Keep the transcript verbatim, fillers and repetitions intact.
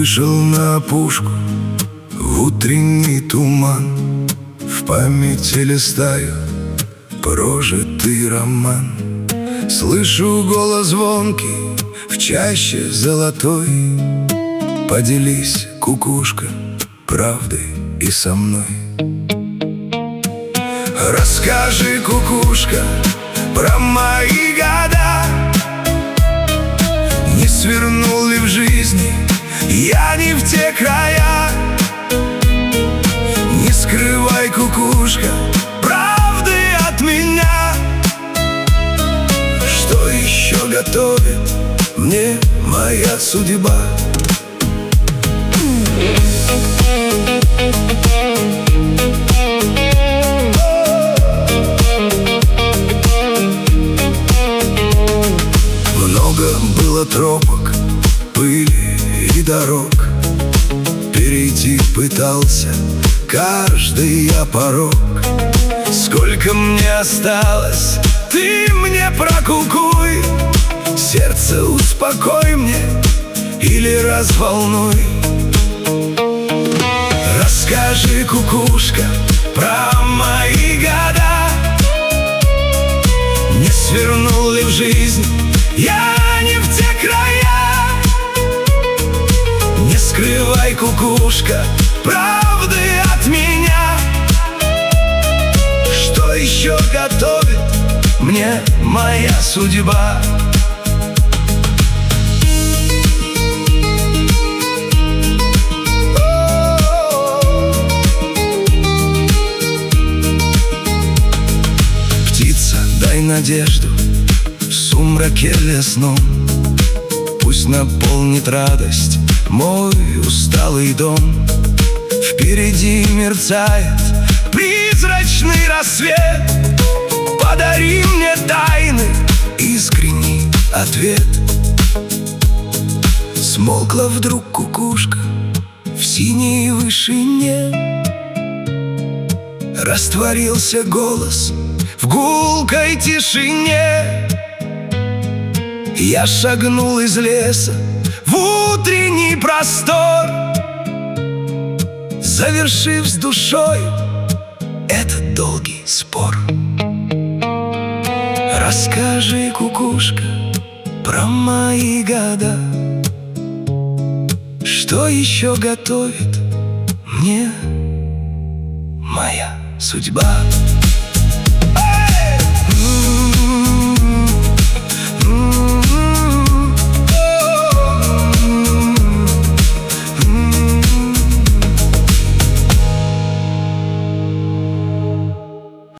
Вышел на опушку в утренний туман, в памяти листаю прожитый роман. Слышу голос звонкий в чаще золотой: поделись, кукушка, правдой и со мной. Расскажи, кукушка, про мои года. Не свернул ли в жизни я не в те края? Не скрывай, кукушка, правды от меня. Что еще готовит мне моя судьба? Много было тропок, пыли и дорог, перейти пытался каждый я порог. Сколько мне осталось, ты мне прокукуй, сердце успокой мне или разволнуй. Расскажи, кукушка, про мои года. Не свернул ли в жизнь я не в те края? Не скрывай, кукушка, правды от меня. Что еще готовит мне моя судьба? Птица, дай надежду в сумраке лесном, пусть наполнит радость мой усталый дом. Впереди мерцает призрачный рассвет, подари мне тайны, искренний ответ. Смолкла вдруг кукушка в синей вышине, растворился голос в гулкой тишине. Я шагнул из леса в утренний простор, завершив с душой этот долгий спор. Расскажи, кукушка, про мои года. Что еще готовит мне моя судьба?